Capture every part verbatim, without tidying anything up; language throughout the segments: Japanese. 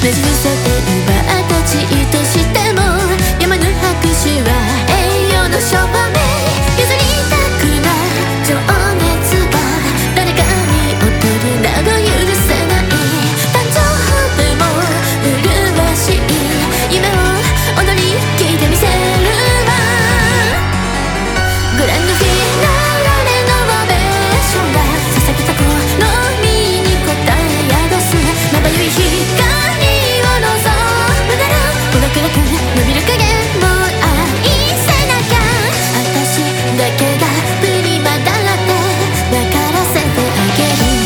ねじ伏せて奪った地位としてもやまぬ拍手は栄養の証明譲りたくない情熱が誰かに劣るなど許せない誕生日も麗しい夢を踊り聞いてみせるわグランドフィナーレノベーションが捧げたこの身に答え宿すまばゆい光を望むならほどくなく伸びる影も愛せなきゃ私だけがプリマだって分からせてあげる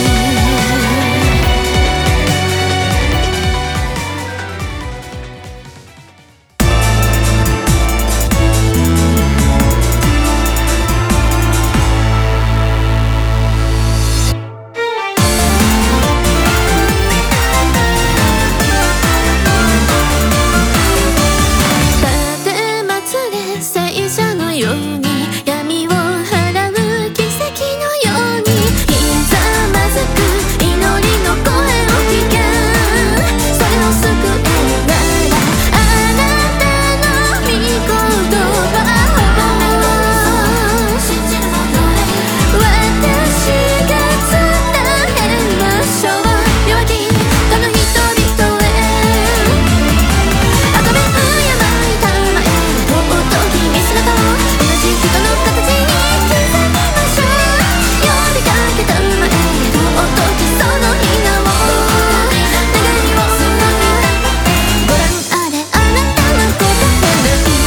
聖者のように闇を払う奇跡のようにひざまずく祈りの声を聞けそれを救えるならあなたの御言葉を信じるものへ私が伝えましょう弱きこの人々へ赤目敬いたまえ君姿を同じ人の形に刻みましょう呼びかけたまえ尊きその日を願いをご覧あれあなたは答えない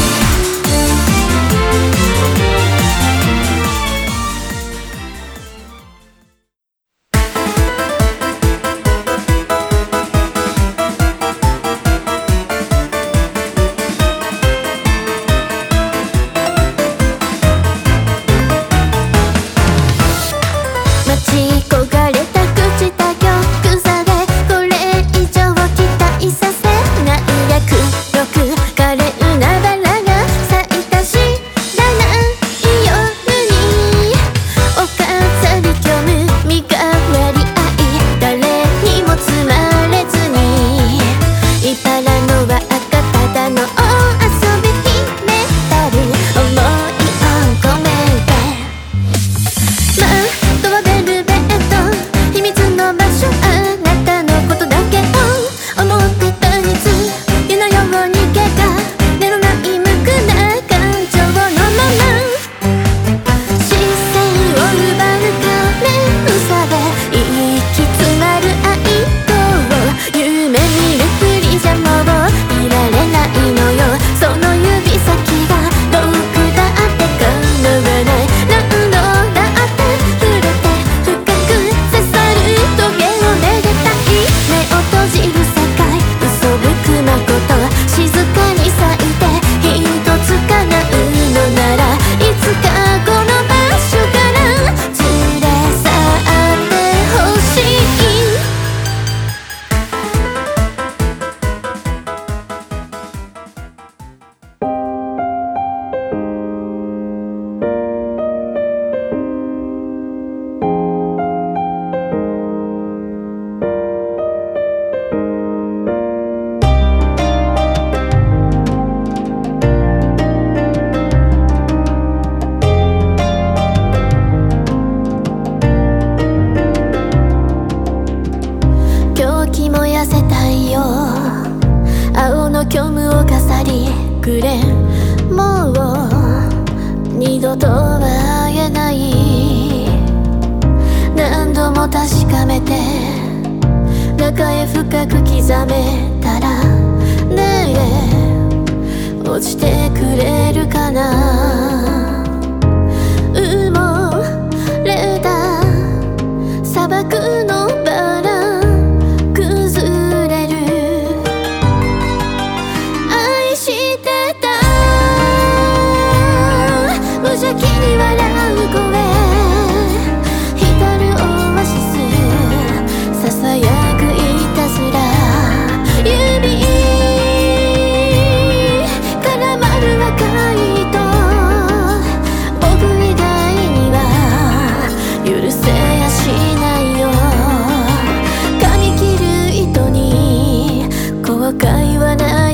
待ち焦がれた朽ちた玉座でこれ以上期待させない約束枯れ海原が咲いた知らない夜にお飾り虚無身代わり合い誰にもつまれずにいばらのは赤ただの大遊び秘めたる想いを込めて窓はベルベット秘密の場所あなたのことだけを思ってたいつ湯のように毛が目のない無垢な感情のまま視線を奪う仮面さで息詰まる愛と夢見るふりじゃもういられないのよその指先がどくだって叶わない何度だって触れて深く刺さる棘をめでたい目を閉じる世界嘘吹く誠静かに咲いて一つ叶うのならいつかこの場所から連れ去ってほしい狂気燃やせたいよ青の虚無を飾りくれもう二度とは会えない何度も確かめて中へ深く刻めたらねえ落ちてくれるかな埋もれた砂漠のバラ崩れる愛してた無邪気に笑う声浸るオアシスささやくいたずら指絡まる赤い糸は会話ない